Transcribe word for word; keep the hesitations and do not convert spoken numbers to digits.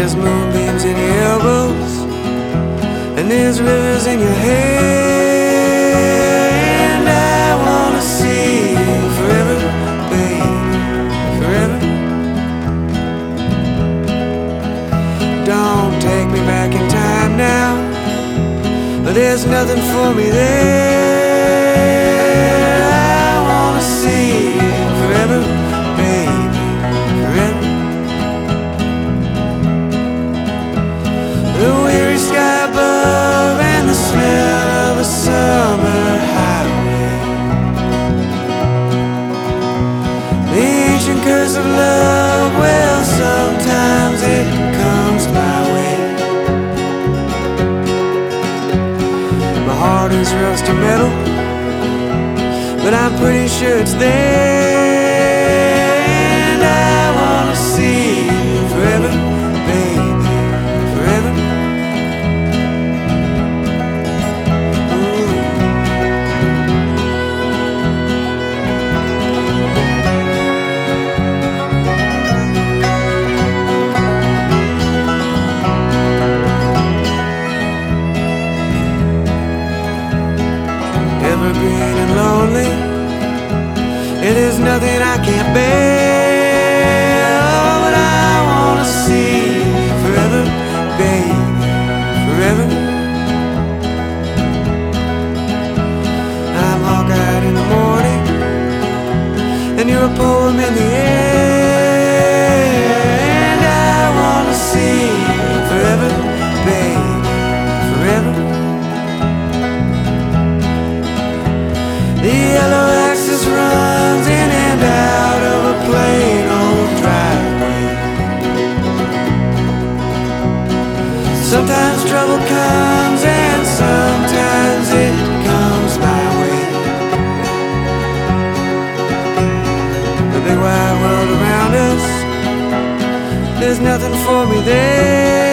There's moonbeams in your elbows, and there's rivers in your hair, and I wanna see you forever, baby, forever. Don't take me back in time now, there's nothing for me there. I wanna see you forever, baby, forever. The weary sky above and the smell of a summer highway, the ancient curse of love, well, sometimes it comes my way. My heart is rusty metal, but I'm pretty sure it's there, and I wanna see you forever, baby, forever. Evergreen and lonely, it is nothing I can't bear, but I wanna see you forever, baby, forever. I'm hawk-eyed in the morning, and you're a poem in the air, and I wanna see you forever, baby, forever. The yellow axis runs in and out of a plain old driveway. Sometimes trouble comes and sometimes it comes my way. The big wide world around us, there's nothing for me there.